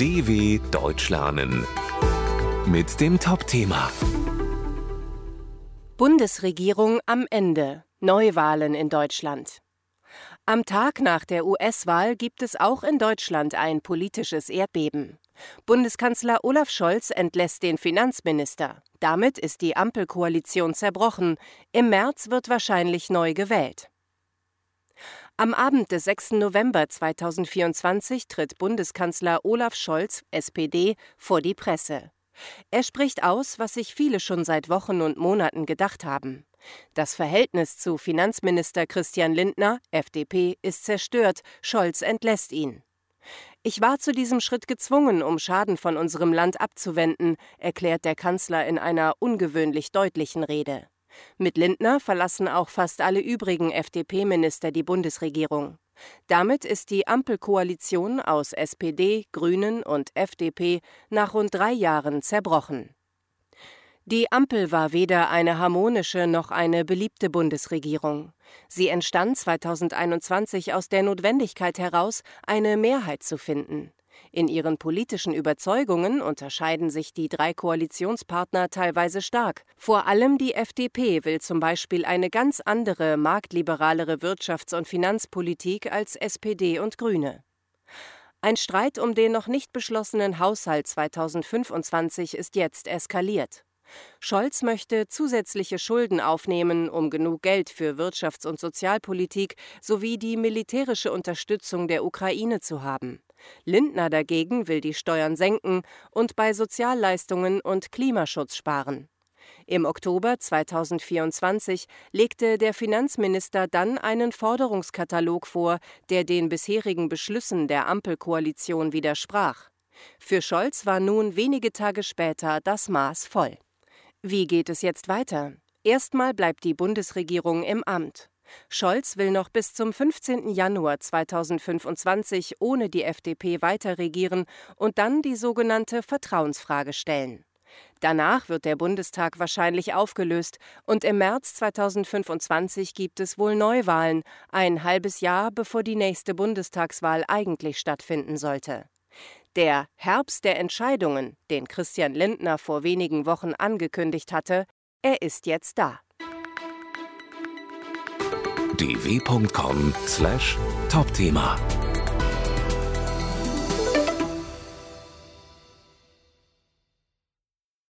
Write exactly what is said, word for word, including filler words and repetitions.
D W Deutsch lernen mit dem Top-Thema. Bundesregierung am Ende. Neuwahlen in Deutschland. Am Tag nach der U S-Wahl gibt es auch in Deutschland ein politisches Erdbeben. Bundeskanzler Olaf Scholz entlässt den Finanzminister. Damit ist die Ampelkoalition zerbrochen. Im März wird wahrscheinlich neu gewählt. Am Abend des sechsten November zweitausendvierundzwanzig tritt Bundeskanzler Olaf Scholz, S P D, vor die Presse. Er spricht aus, was sich viele schon seit Wochen und Monaten gedacht haben. Das Verhältnis zu Finanzminister Christian Lindner, F D P, ist zerstört, Scholz entlässt ihn. Ich war zu diesem Schritt gezwungen, um Schaden von unserem Land abzuwenden, erklärt der Kanzler in einer ungewöhnlich deutlichen Rede. Mit Lindner verlassen auch fast alle übrigen F D P-Minister die Bundesregierung. Damit ist die Ampelkoalition aus S P D, Grünen und F D P nach rund drei Jahren zerbrochen. Die Ampel war weder eine harmonische noch eine beliebte Bundesregierung. Sie entstand zweitausendeinundzwanzig aus der Notwendigkeit heraus, eine Mehrheit zu finden. In ihren politischen Überzeugungen unterscheiden sich die drei Koalitionspartner teilweise stark. Vor allem die F D P will zum Beispiel eine ganz andere, marktliberalere Wirtschafts- und Finanzpolitik als S P D und Grüne. Ein Streit um den noch nicht beschlossenen Haushalt zweitausendfünfundzwanzig ist jetzt eskaliert. Scholz möchte zusätzliche Schulden aufnehmen, um genug Geld für Wirtschafts- und Sozialpolitik sowie die militärische Unterstützung der Ukraine zu haben. Lindner dagegen will die Steuern senken und bei Sozialleistungen und Klimaschutz sparen. Im Oktober zweitausendvierundzwanzig legte der Finanzminister dann einen Forderungskatalog vor, der den bisherigen Beschlüssen der Ampelkoalition widersprach. Für Scholz war nun wenige Tage später das Maß voll. Wie geht es jetzt weiter? Erstmal bleibt die Bundesregierung im Amt. Scholz will noch bis zum fünfzehnten Januar zweitausendfünfundzwanzig ohne die F D P weiter regieren und dann die sogenannte Vertrauensfrage stellen. Danach wird der Bundestag wahrscheinlich aufgelöst und im März zweitausendfünfundzwanzig gibt es wohl Neuwahlen, ein halbes Jahr bevor die nächste Bundestagswahl eigentlich stattfinden sollte. Der Herbst der Entscheidungen, den Christian Lindner vor wenigen Wochen angekündigt hatte, er ist jetzt da. d w punkt com slash Top-Thema